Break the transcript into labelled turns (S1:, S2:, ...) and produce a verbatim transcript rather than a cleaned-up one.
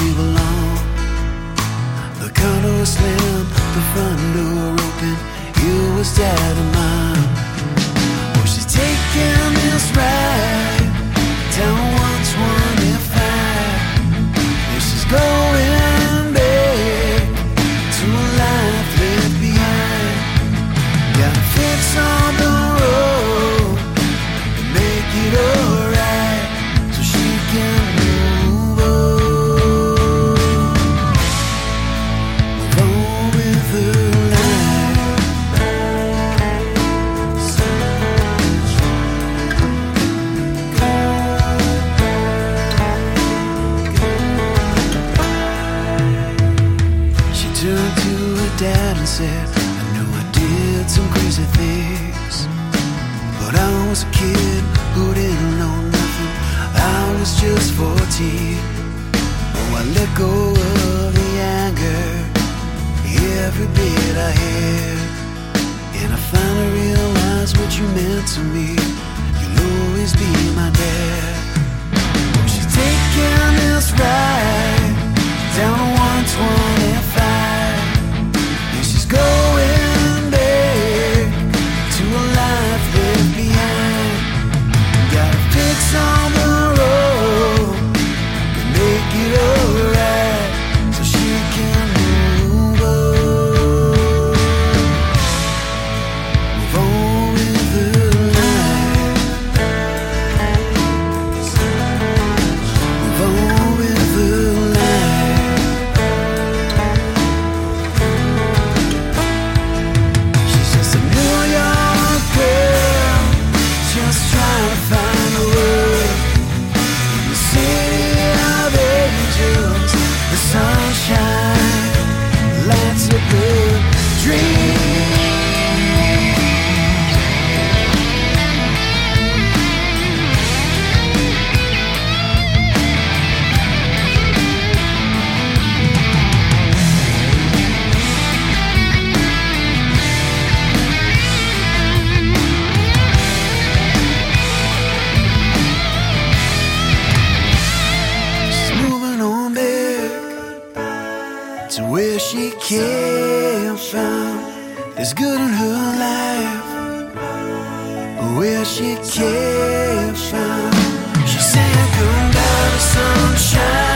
S1: we belong. The condo was slim, the front door open. You was dead of mine. Well, she's taking this ride down one twenty-five. And she's going back to a life left behind. Got to fix on the road to make it alright, so she can move on, move on with her life. She turned to her dad and said, I knew I did some crazy things, but I was a kid who didn't know nothing. I was just fourteen. Oh, I let go of the anger, every bit I had, and I finally realized what you meant to me. You'll always be my dad. Oh, she's taking this ride down to one twenty-five, and she's going back to a life left behind. Gotta fix on the road to make it alright, so she can move on, move on with her life, move on with her life. She's just a New York girl, just trying to find a way in the city of angels. The sunshine lights up her dream. She's moving on back to where she came from. There's good in her life, where she came from. She's saying goodbye to sunshine.